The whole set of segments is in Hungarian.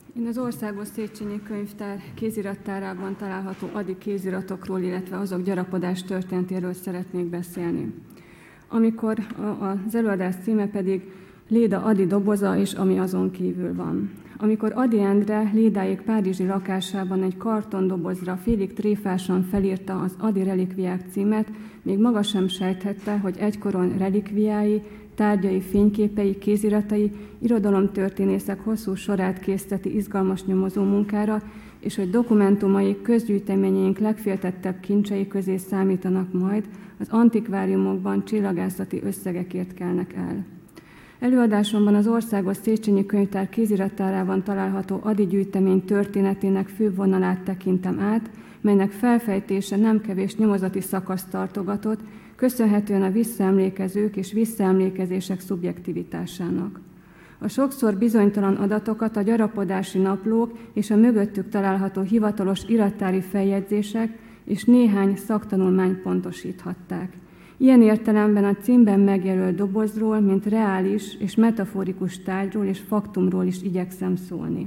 Én az Országos Széchenyi Könyvtár kézirattárában található Ady kéziratokról, illetve azok gyarapodás történetéről szeretnék beszélni. Amikor az előadás címe pedig Léda Ady doboza és ami azon kívül van. Amikor Ady Endre Lédáék párizsi lakásában egy kartondobozra félig tréfásan felírta az Ady relikviák címet, még maga sem sejthette, hogy egykoron relikviái, tárgyai, fényképei, kéziratai, irodalomtörténészek hosszú sorát készteti izgalmas nyomozó munkára, és hogy dokumentumai közgyűjteményeink legféltettebb kincsei közé számítanak majd, az antikváriumokban csillagászati összegekért kelnek el. Előadásomban az Országos Széchenyi Könyvtár kézirattárában található Ady gyűjtemény történetének fő vonalát tekintem át, melynek felfejtése nem kevés nyomozati szakaszt tartogatott, köszönhetően a visszaemlékezők és visszaemlékezések szubjektivitásának. A sokszor bizonytalan adatokat a gyarapodási naplók és a mögöttük található hivatalos irattári feljegyzések és néhány szaktanulmány pontosíthatták. Ilyen értelemben a címben megjelölt dobozról, mint reális és metaforikus tárgyról és faktumról is igyekszem szólni.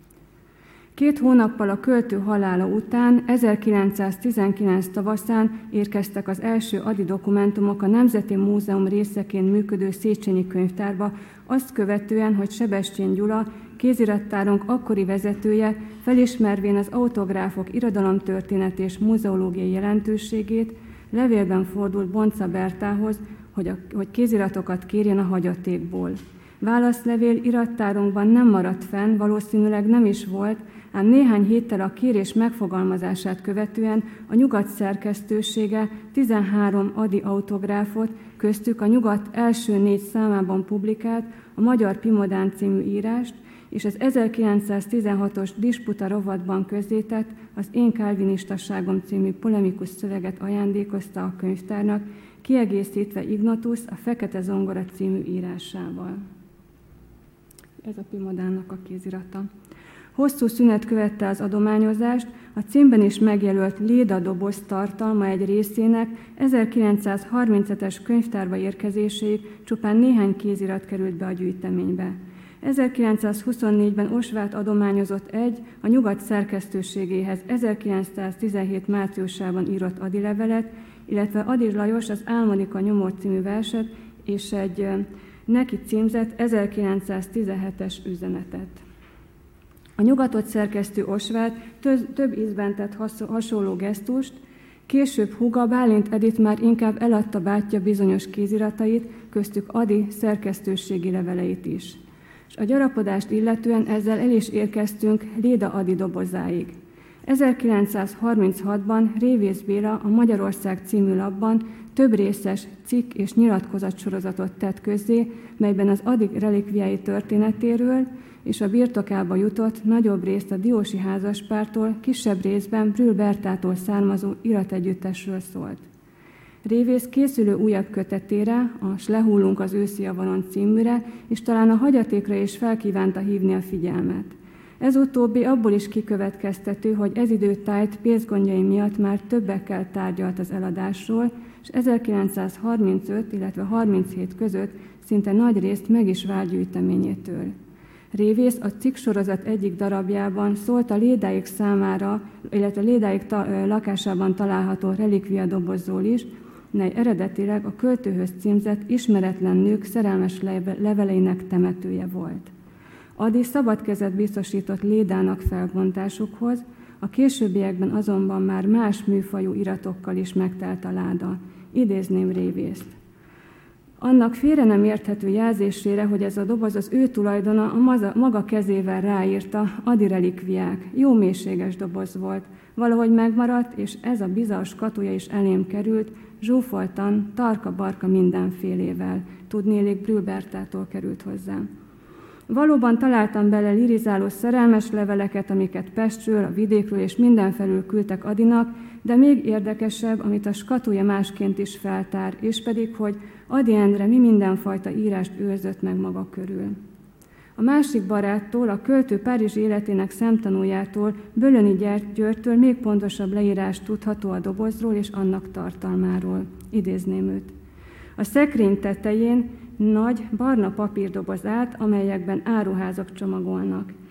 2 hónappal a költő halála után, 1919 tavaszán érkeztek az első Ady dokumentumok a Nemzeti Múzeum részeként működő Széchenyi Könyvtárba, azt követően, hogy Sebestyén Gyula, kézirattárunk akkori vezetője, felismervén az autográfok irodalomtörténet és muzeológiai jelentőségét, levélben fordult Bonca Bertához, hogy kéziratokat kérjen a hagyatékból. Válaszlevél irattárunkban nem maradt fenn, valószínűleg nem is volt, ám néhány héttel a kérés megfogalmazását követően a Nyugat szerkesztősége 13 Ady autográfot, köztük a Nyugat első 4 számában publikált a Magyar Pimodán című írást, és az 1916-os Disputa rovatban közzétett az Én kálvinistaságom című polemikus szöveget ajándékozta a könyvtárnak, kiegészítve Ignotus a Fekete zongora című írásával. Ez a Pimodánnak a kézirata. Hosszú szünet követte az adományozást, a címben is megjelölt Léda doboz tartalma egy részének 1937-es könyvtárba érkezéséig csupán néhány kézirat került be a gyűjteménybe. 1924-ben Osváth adományozott a Nyugat szerkesztőségéhez 1917 márciusában írott Ady levelet, illetve Ady Lajos az Álmodika nyomor című verset és egy neki címzett 1917-es üzenetet. A Nyugatot szerkesztő Osváth több ízben tett hasonló gesztust, később húga Bálint Edith már inkább eladta bátyja bizonyos kéziratait, köztük Ady szerkesztőségi leveleit is. És a gyarapodást illetően ezzel el is érkeztünk Léda Ady dobozáig. 1936-ban Révész Béla a Magyarország című lapban több részes cikk és nyilatkozatsorozatot tett közzé, melyben az Ady relikviái történetéről és a birtokába jutott nagyobb részt a Diósi házaspártól, kisebb részben Brühl Bertától származó irategyüttesről szólt. Révész készülő újabb kötetére, a S lehullunk az őszi avaron címűre, és talán a hagyatékra is felkívánta hívni a figyelmet. Ez utóbbi abból is kikövetkeztető, hogy ez időtájt pénzgondjai miatt már többekkel tárgyalt az eladásról, és 1935, illetve 37 között szinte nagy részt meg is vált gyűjteményétől. Révész a cikksorozat egyik darabjában szólt a Lédáék számára, illetve Lédáék lakásában található relikvia dobozról is, mely eredetileg a költőhöz címzett ismeretlen nők szerelmes leveleinek temetője volt. Ady szabad kezet biztosított Lédának felbontásukhoz, a későbbiekben azonban már más műfajú iratokkal is megtelt a láda. Idézném Révészt. Annak félre nem érthető jelzésére, hogy ez a doboz az ő tulajdona, a maga kezével ráírta, Ady relikviák. Jó mélységes doboz volt. Valahogy megmaradt, és ez a bizarr skatúja is elém került, zsúfoltan, tarka-barka mindenfélével. Tudnélik, Brühl Bertától került hozzám. Valóban találtam bele lirizáló szerelmes leveleket, amiket Pestről, a vidékről és mindenfelül küldtek Adynak, de még érdekesebb, amit a skatúja másként is feltár, és pedig, hogy Ady Endre mi mindenfajta írást őrzött meg maga körül. A másik baráttól, a költő párizsi életének szemtanújától, Bölöni Györgytől még pontosabb leírás tudható a dobozról és annak tartalmáról. Idézném őt. A szekrény tetején nagy, barna papírdoboz állt, amelyekben áruházak csomagolnak.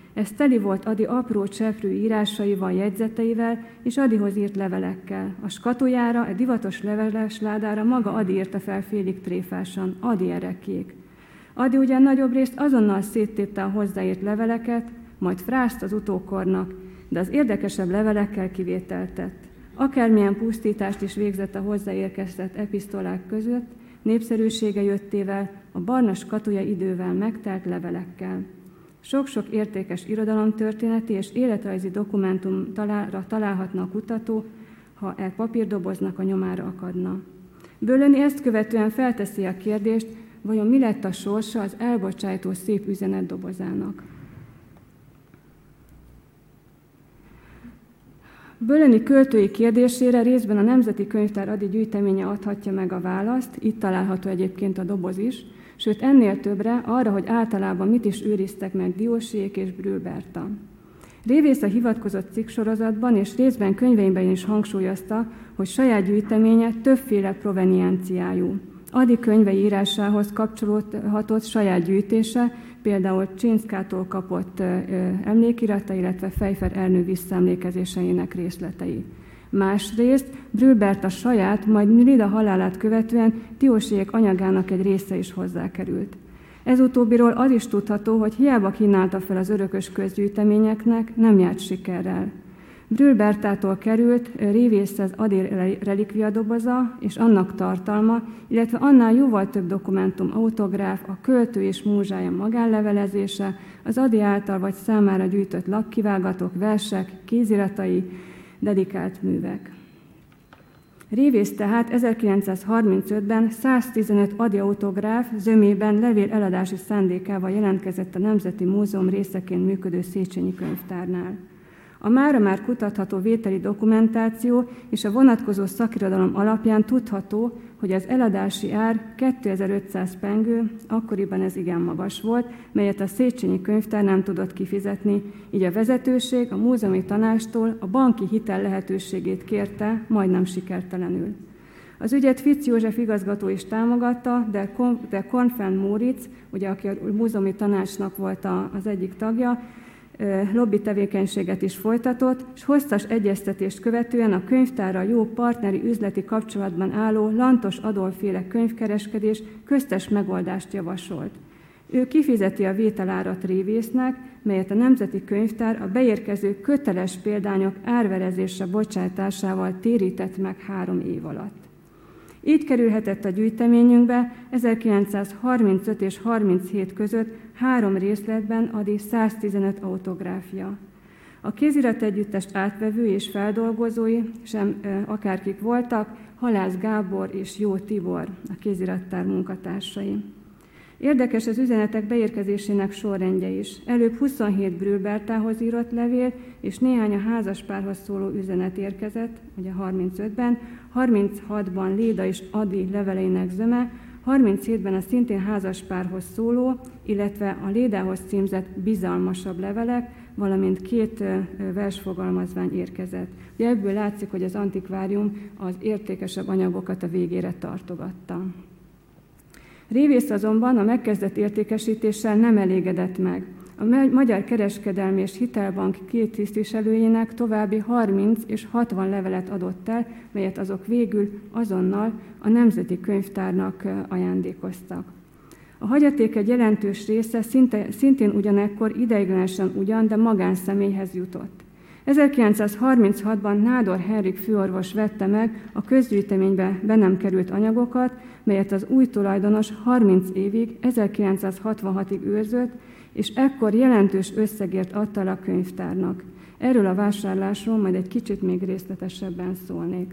Ez teli volt Ady apró cseprő írásaival, jegyzeteivel és Adyhoz írt levelekkel. A skatujára, a divatos leveles ládára maga Ady írta fel félig tréfásan, Ady erekék. Ady ugyan nagyobb részt azonnal széttépte a hozzáírt leveleket, majd frászt az utókornak, de az érdekesebb levelekkel kivételt tett. Akármilyen pusztítást is végzett a hozzáérkezett episztolák között, népszerűsége jöttével, a barna skatuja idővel megtelt levelekkel. Sok-sok értékes irodalomtörténeti és életrajzi dokumentumra találhatna a kutató, ha e papírdoboznak a nyomára akadna. Böllöni ezt követően felteszi a kérdést, vajon mi lett a sorsa az elbocsájtó szép üzenet dobozának. Böllöni költői kérdésére részben a Nemzeti Könyvtár Ady gyűjteménye adhatja meg a választ, itt található egyébként a doboz is, sőt ennél többre arra, hogy általában mit is őriztek meg Diósiék és Brühl Berta. Révész a hivatkozott cikksorozatban és részben könyveiben is hangsúlyozta, hogy saját gyűjteménye többféle provenienciájú. Ady könyvei írásához kapcsolódhatott saját gyűjtése, például Csinszkától kapott emlékirata, illetve Fejfer Ernő visszaemlékezéseinek részletei. Másrészt Brühl Berta saját, majd Lida halálát követően Diósiék anyagának egy része is hozzákerült. Ez utóbbiról az is tudható, hogy hiába kínálta fel az örökös közgyűjteményeknek, nem járt sikerrel. Brühl Bertától került révészhez Ady relikviadoboza és annak tartalma, illetve annál jóval több dokumentum, autográf, a költő és múzsája magánlevelezése, az Ady által vagy számára gyűjtött lapkivágatok, versek, kéziratai, dedikált művek. Révész tehát 1935-ben 115 Ady autográf zömében levél eladási szándékával jelentkezett a Nemzeti Múzeum részeként működő Széchenyi Könyvtárnál. A mára már kutatható vételi dokumentáció és a vonatkozó szakirodalom alapján tudható, hogy az eladási ár 2500 pengő, akkoriban ez igen magas volt, melyet a Széchenyi Könyvtár nem tudott kifizetni, így a vezetőség a múzeumi tanácstól a banki hitel lehetőségét kérte, majdnem sikertelenül. Az ügyet Fitz József igazgató is támogatta, de Kornfeld Móricz, ugye, aki a múzeumi tanácsnak volt az egyik tagja, lobby tevékenységet is folytatott, és hosszas egyeztetést követően a könyvtárral jó partneri üzleti kapcsolatban álló Lantos Adolf-féle könyvkereskedés köztes megoldást javasolt. Ő kifizeti a vételárat Révésznek, melyet a Nemzeti Könyvtár a beérkező köteles példányok árverezésre bocsátásával térített meg 3 év alatt. Így kerülhetett a gyűjteményünkbe 1935 és 37 között 3 részletben Ady 115 autográfja. A kézirategyüttest átvevő és feldolgozói sem akárkik voltak, Halász Gábor és Jó Tibor, a kézirattár munkatársai. Érdekes az üzenetek beérkezésének sorrendje is. Előbb 27 Brühl Bertához írott levél, és néhány a házaspárhoz szóló üzenet érkezett, ugye 35-ben, 36-ban Léda és Ady leveleinek zöme, 37-ben a szintén házaspárhoz szóló, illetve a Lédához címzett bizalmasabb levelek, valamint 2 versfogalmazvány érkezett. De ebből látszik, hogy az antikvárium az értékesebb anyagokat a végére tartogatta. Révész azonban a megkezdett értékesítéssel nem elégedett meg. A Magyar Kereskedelmi és Hitelbank 2 tisztviselőjének további 30 és 60 levelet adott el, melyet azok végül azonnal a Nemzeti Könyvtárnak ajándékoztak. A hagyaték egy jelentős része szintén ugyanekkor ideiglenesen de magánszemélyhez jutott. 1936-ban Nádor Henrik főorvos vette meg a közgyűjteménybe be nem került anyagokat, melyet az új tulajdonos 30 évig, 1966-ig őrzött, és ekkor jelentős összegért adta a könyvtárnak. Erről a vásárlásról majd egy kicsit még részletesebben szólnék.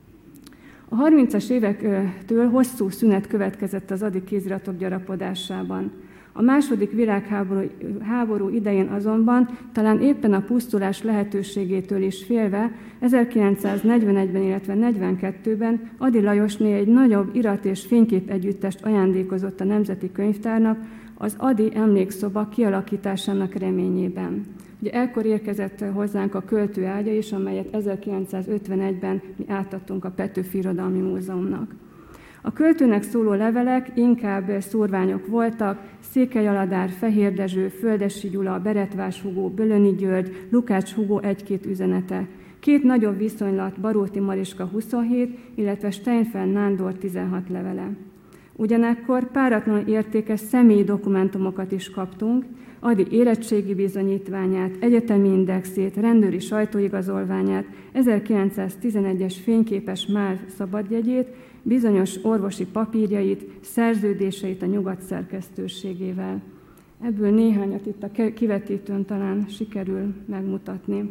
A 30-as évektől hosszú szünet következett az Ady kéziratok gyarapodásában. A II. Világháború idején azonban, talán éppen a pusztulás lehetőségétől is félve, 1941-ben, illetve 1942-ben Ady Lajosné egy nagyobb irat- és fénykép együttest ajándékozott a Nemzeti Könyvtárnak az Ady emlékszoba kialakításának reményében. Ugye ekkor érkezett hozzánk a költő ágya is, amelyet 1951-ben mi átadtunk a Petőfi Irodalmi Múzeumnak. A költőnek szóló levelek inkább szórványok voltak, Székely Aladár, Fehér Dezső, Földessy Gyula, Beretvás Hugó, Bölöni György, Lukács Hugó egy-két üzenete. 2 nagyobb viszonylat, Baróti Mariska 27, illetve Steinfeld Nándor 16 levele. Ugyanekkor páratlanul értékes személyi dokumentumokat is kaptunk, Ady érettségi bizonyítványát, egyetemi indexét, rendőri sajtóigazolványát, 1911-es fényképes MÁV szabadjegyét, bizonyos orvosi papírjait, szerződéseit a Nyugat szerkesztőségével. Ebből néhányat itt a kivetítőn talán sikerül megmutatni.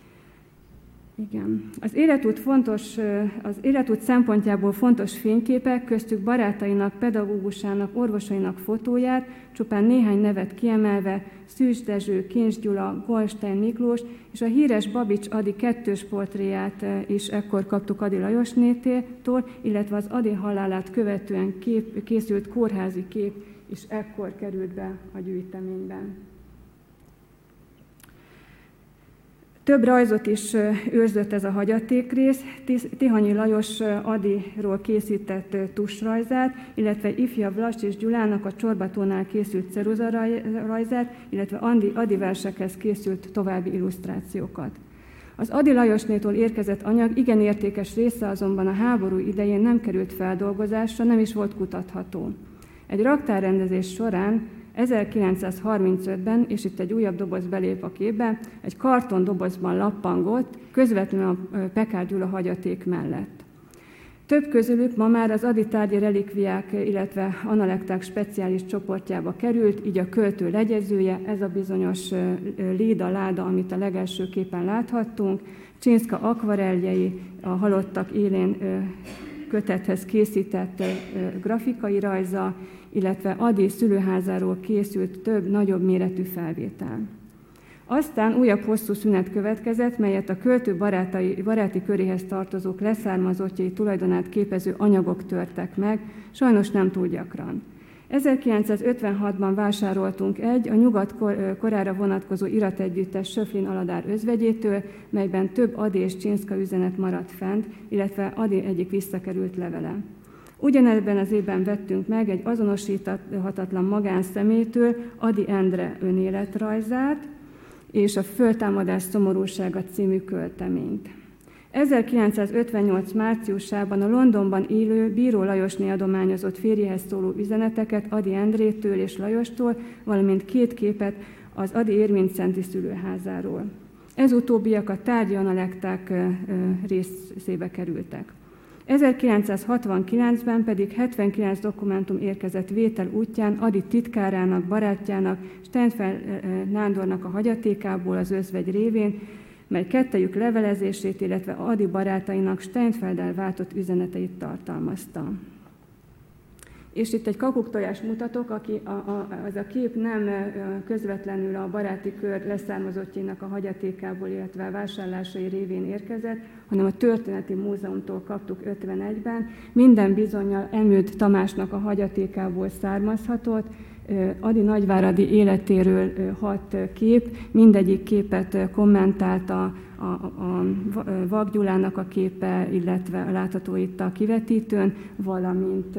Igen. Az életút szempontjából fontos fényképek, köztük barátainak, pedagógusának, orvosainak fotóját, csupán néhány nevet kiemelve, Szűcs Dezső, Kincs Gyula, Goldstein Miklós, és a híres Babics Ady 2-s portréját is ekkor kaptuk Ady Lajosnétól, illetve az Ady halálát követően készült kórházi kép is ekkor került be a gyűjteményben. Több rajzot is őrzött ez a hagyatékrész, Tihanyi Lajos Adyról készített tusrajzát, illetve ifjabb Lassis Gyulának a Csorbatónál készült ceruzarajzát, illetve Ady versekhez készült további illusztrációkat. Az Ady Lajosnétól érkezett anyag igen értékes része azonban a háború idején nem került feldolgozásra, nem is volt kutatható. Egy raktárrendezés során 1935-ben, és itt egy újabb doboz belép a képbe, egy kartondobozban lappangott, közvetlenül a Pekár Gyula hagyaték mellett. Több közülük ma már az Ady tárgyi relikviák, illetve analekták speciális csoportjába került, így a költő legyezője, ez a bizonyos Léda láda, amit a legelső képen láthattunk, Csinszka akvareljei, a halottak élén kötethez készített grafikai rajza, illetve Ady szülőházáról készült több nagyobb méretű felvétel. Aztán újabb hosszú szünet következett, melyet a költő baráti köréhez tartozók leszármazottjai tulajdonát képező anyagok törtek meg, sajnos nem túl gyakran. 1956-ban vásároltunk a Nyugat korára vonatkozó irategyüttes Söflin Aladár özvegyétől, melyben több Ady és Csinszka üzenet maradt fent, illetve Ady egyik visszakerült levele. Ugyanebben az évben vettünk meg egy azonosíthatatlan magánszemélytől Ady Endre önéletrajzát és a Föltámadás szomorúsága című költeményt. 1958. márciusában a Londonban élő Bíró Lajosné adományozott férjéhez szóló üzeneteket Ady Endrétől és Lajostól, valamint 2 képet az Ady érvényszenti szülőházáról. Ez utóbbiak a tárgyi analekták részébe kerültek. 1969-ben pedig 79 dokumentum érkezett vétel útján Ady titkárának, barátjának, Steinfeld Nándornak a hagyatékából az özvegy révén, mely kettejük levelezését, illetve Ady barátainak Steinfelddel váltott üzeneteit tartalmazta. És itt egy kakuktojást mutatok, az a kép nem közvetlenül a baráti kör leszármazottjainak a hagyatékából, illetve a vásárlásai révén érkezett, hanem a Történeti Múzeumtól kaptuk 51-ben. Minden bizonnyal Emőd Tamásnak a hagyatékából származhatott, Ady nagyváradi életéről 6 kép, mindegyik képet kommentálta a Vak Gyulának a képe, illetve látható itt a kivetítőn, valamint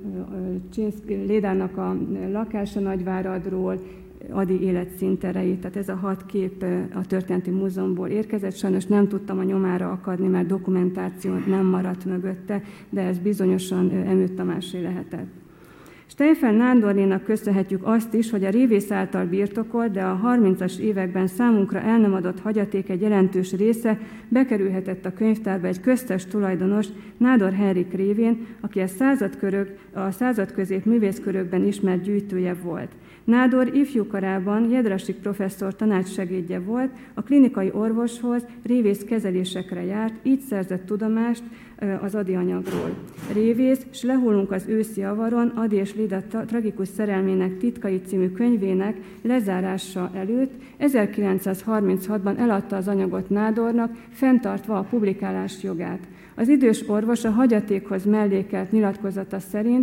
Lédának a lakása Nagyváradról, Ady életszíntereit. Tehát ez a 6 kép a Történeti Múzeumból érkezett. Sajnos nem tudtam a nyomára akadni, mert dokumentáció nem maradt mögötte, de ez bizonyosan Emőd Tamásé lehetett. Steinfeld Nándornénak köszönhetjük azt is, hogy a révész által birtokolt, de a 30-as években számunkra el nem adott hagyaték egy jelentős része bekerülhetett a könyvtárba egy köztes tulajdonos, Nádor Henrik révén, aki a századközép művészkörökben ismert gyűjtője volt. Nádor ifjúkorában Jedrassik professzor tanácssegédje volt, a klinikai orvoshoz révész kezelésekre járt, így szerzett tudomást az Ady anyagról. Révész, s lehullunk az őszi avaron, Ady és Léda tragikus szerelmének titkai című könyvének lezárása előtt 1936-ban eladta az anyagot Nádornak, fenntartva a publikálás jogát. Az idős orvos a hagyatékhoz mellékelt nyilatkozata szerint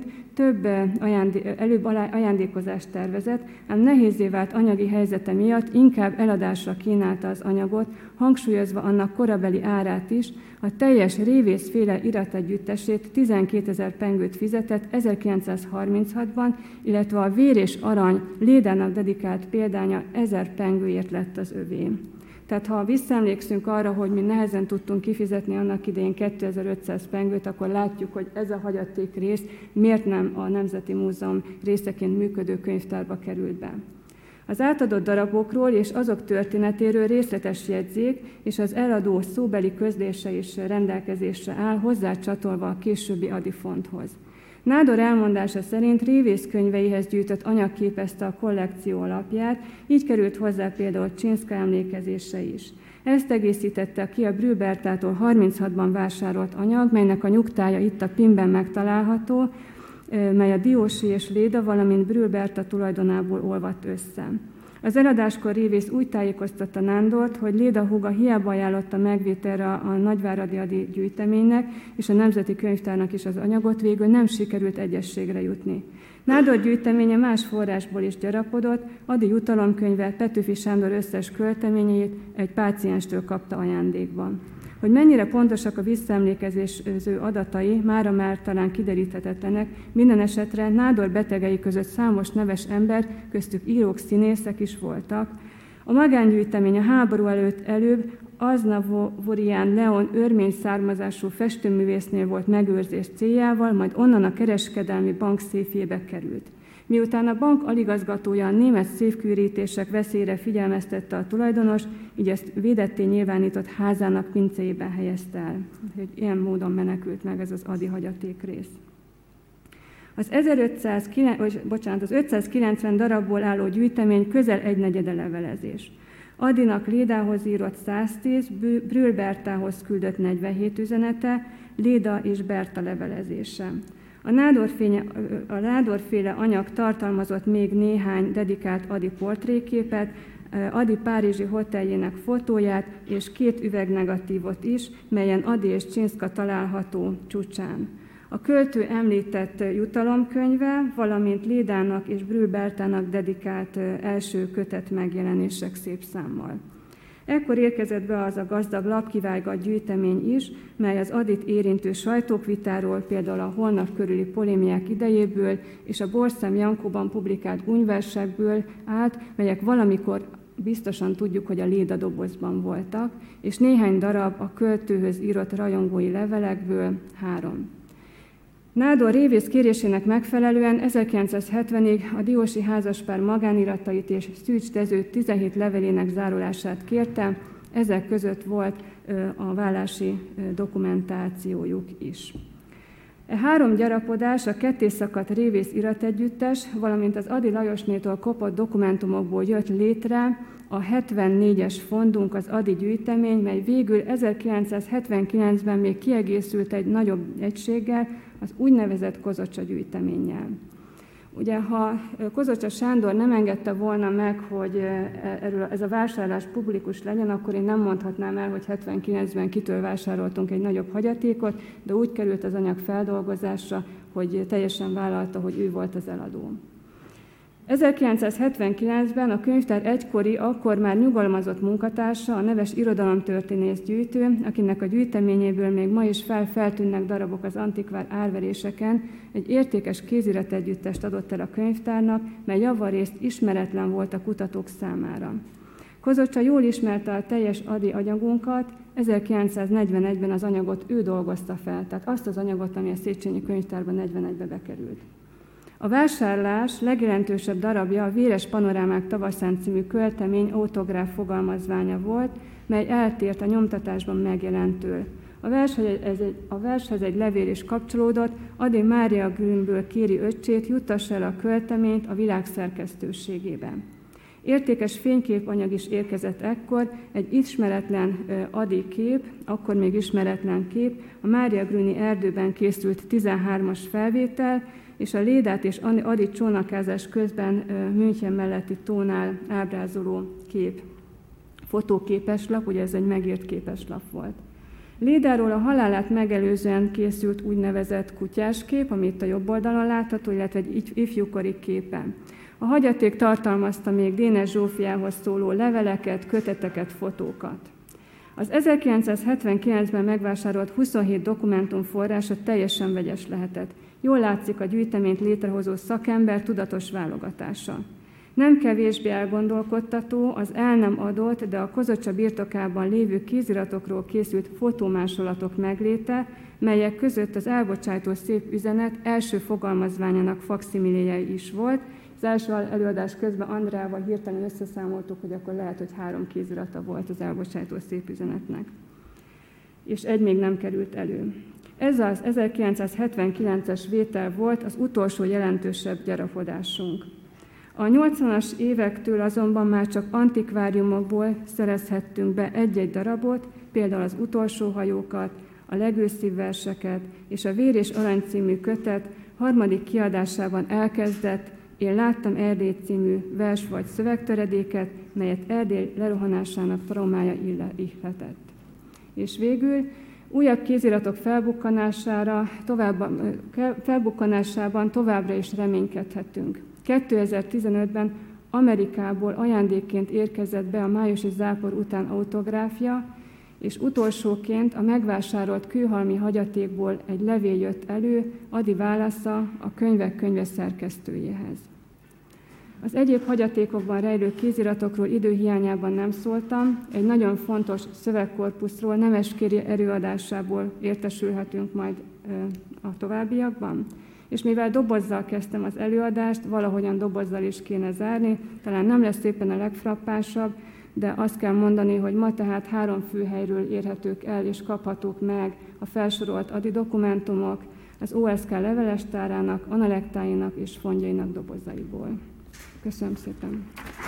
előbb ajándékozást tervezett, ám nehézzé vált anyagi helyzete miatt inkább eladásra kínálta az anyagot, hangsúlyozva annak korabeli árát is, a teljes révészféle féle irategyüttesét 12 000 pengőt fizetett 1936-ban, illetve a Vér és Arany Lédának dedikált példánya 1000 pengőért lett az övé. Tehát ha visszaemlékszünk arra, hogy mi nehezen tudtunk kifizetni annak idején 2500 pengőt, akkor látjuk, hogy ez a hagyaték rész miért nem a Nemzeti Múzeum részeként működő könyvtárba került be. Az átadott darabokról és azok történetéről részletes jegyzék és az eladó szóbeli közlése is rendelkezésre áll, hozzácsatolva a későbbi adifonthoz. Nádor elmondása szerint révészkönyveihez gyűjtött anyag képezte a kollekció alapját, így került hozzá például Csinszka emlékezése is. Ezt egészítette ki a Brühl Bertától 36-ban vásárolt anyag, melynek a nyugtája itt a Pinben megtalálható, mely a Diósi és Léda, valamint Brühl Berta tulajdonából olvadt össze. Az eladáskor révész úgy tájékoztatta Nándort, hogy Léda húga hiába ajánlotta megvételre a nagyváradi Ady gyűjteménynek és a Nemzeti Könyvtárnak is az anyagot, végül nem sikerült egyességre jutni. Nándor gyűjteménye más forrásból is gyarapodott, Ady jutalomkönyve Petőfi Sándor összes költeményét egy pácienstől kapta ajándékban. Hogy mennyire pontosak a visszaemlékező adatai, mára már talán kideríthetetlenek, minden esetre Nádor betegei között számos neves ember, köztük írók, színészek is voltak. A magángyűjtemény a háború előbb Aznavorián Leon örmény származású festőművésznél volt megőrzés céljával, majd onnan a kereskedelmi bank széfjébe került. Miután a bank aligazgatója a német széfkürítések veszélyére figyelmeztette a tulajdonos, így ezt védetté nyilvánított házának pincéjében helyezte el. Hogy ilyen módon menekült meg ez az Ady hagyaték rész. Az 590 darabból álló gyűjtemény közel egynegyede levelezés. Adynak Lédához írott 110, Brühl Bertához küldött 47 üzenete, Léda és Berta levelezése. A Nádorféle anyag tartalmazott még néhány dedikált Ady portréképet, Ady párizsi hoteljének fotóját és 2 üvegnegatívot is, melyen Ady és Csinszka található csúcsán. A költő említett jutalomkönyve, valamint Lédának és Brühl Bertának dedikált első kötet megjelenések szép számmal. Ekkor érkezett be az a gazdag lapkivágat gyűjtemény is, mely az Adyt érintő sajtókvitáról, például a holnap körüli polémiák idejéből és a Borszem Jankóban publikált gúnyversekből állt, melyek valamikor biztosan tudjuk, hogy a Léda dobozban voltak, és néhány darab a költőhöz írott rajongói levelekből 3. Nádor révész kérésének megfelelően 1970-ig a Diósi házaspár magániratait és Szűcs Dezső 17 levelének zárolását kérte, ezek között volt a vállási dokumentációjuk is. 3 gyarapodás, a kettészakadt révész irategyüttes, valamint az Ady Lajosnétól kopott dokumentumokból jött létre a 74-es fondunk, az Ady gyűjtemény, mely végül 1979-ben még kiegészült egy nagyobb egységgel, az úgynevezett Kozocsa gyűjteménnyel. Ugye, ha Kozocsa Sándor nem engedte volna meg, hogy ez a vásárlás publikus legyen, akkor én nem mondhatnám el, hogy 79-ben kitől vásároltunk egy nagyobb hagyatékot, de úgy került az anyag feldolgozásra, hogy teljesen vállalta, hogy ő volt az eladó. 1979-ben a könyvtár egykori, akkor már nyugalmazott munkatársa, a neves irodalomtörténész gyűjtő, akinek a gyűjteményéből még ma is feltűnnek darabok az antikvár árveréseken, egy értékes kézirategyüttest adott el a könyvtárnak, mely javarészt ismeretlen volt a kutatók számára. Kozocsa jól ismerte a teljes Ady anyagunkat, 1941-ben az anyagot ő dolgozta fel, tehát azt az anyagot, ami a Széchenyi Könyvtárban 41-be bekerült. A vásárlás legjelentősebb darabja a Véres panorámák tavaszán című költemény autográf fogalmazványa volt, mely eltért a nyomtatásban megjelentől. A vershez egy levél is kapcsolódott, Ady Mária Grünből kéri öccsét, juttassa el a költeményt a világ szerkesztőségében. Értékes fényképanyag is érkezett ekkor, egy ismeretlen Ady kép, akkor még ismeretlen kép, a Mária Grüni erdőben készült 13-as felvétel, és a Lédát és Ady csónakázás közben München melletti tónál ábrázoló kép. Fotóképeslap, ugye ez egy megírt képeslap volt. Lédáról a halálát megelőzően készült úgynevezett kutyáskép, amit a jobb oldalon látható, illetve egy ifjúkori képe. A hagyaték tartalmazta még Dénes Zsófiához szóló leveleket, köteteket, fotókat. Az 1979-ben megvásárolt 27 dokumentumforrása teljesen vegyes lehetett. Jól látszik a gyűjteményt létrehozó szakember tudatos válogatása. Nem kevésbé elgondolkodtató az el nem adott, de a Kozocsa birtokában lévő kéziratokról készült fotómásolatok megléte, melyek között az elbocsájtó szép üzenet első fogalmazványának fakszimiléje is volt. Az első előadás közben Andreával hirtelen összeszámoltuk, hogy akkor lehet, hogy 3 kézirata volt az elbocsájtó szép üzenetnek. És egy még nem került elő. Ez az 1979-es vétel volt az utolsó jelentősebb gyarapodásunk. A 80-as évektől azonban már csak antikváriumokból szerezhettünk be egy-egy darabot, például az utolsó hajókat, a legőszibb verseket és a Vér és Arany című kötet harmadik kiadásában elkezdett Én láttam Erdélyt című vers vagy szövegtöredéket, melyet Erdély lerohanásának traumája ihletett. És végül újabb kéziratok felbukkanásában továbbra is reménykedhetünk. 2015-ben Amerikából ajándékként érkezett be a májusi zápor után autográfja, és utolsóként a megvásárolt kőhalmi hagyatékból egy levél jött elő, Ady válasza a könyvek könyve szerkesztőjéhez. Az egyéb hagyatékokban rejlő kéziratokról időhiányában nem szóltam, egy nagyon fontos szövegkorpuszról Nemeskéri előadásából értesülhetünk majd a továbbiakban. És mivel dobozzal kezdtem az előadást, valahogyan dobozzal is kéne zárni, talán nem lesz éppen a legfrappánsabb, de azt kell mondani, hogy ma tehát 3 főhelyről érhetők el és kaphatók meg a felsorolt Ady dokumentumok, az OSK levelestárának, analektáinak és fondjainak dobozaiból. Köszönöm szépen!